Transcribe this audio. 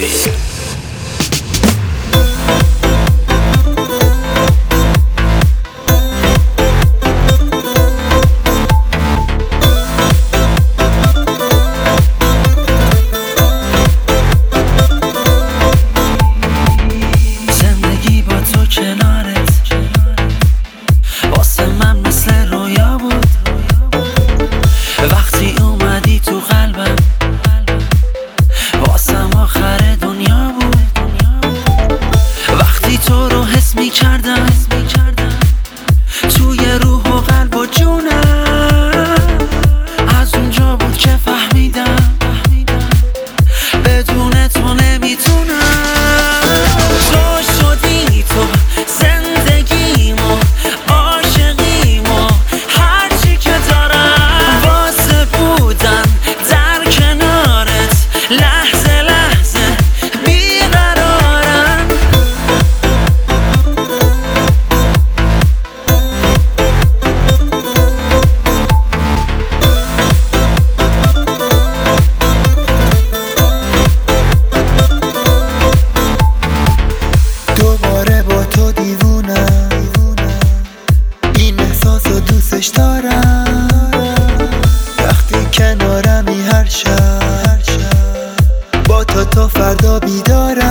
می‌کردم توی روح و قلب و جونم. از اونجا بود که فهمیدم بدون تو نمیتونم. تو شدی تو زندگیمو، عاشقیمو، هرچی که دارم واسه بودن در کنارت لحظه لحظه بیقرارم. دوباره با تو دیوونم، این احساس رو دوستش دارم. وقتی کنارمی هر شب با تو فردا بیدارم.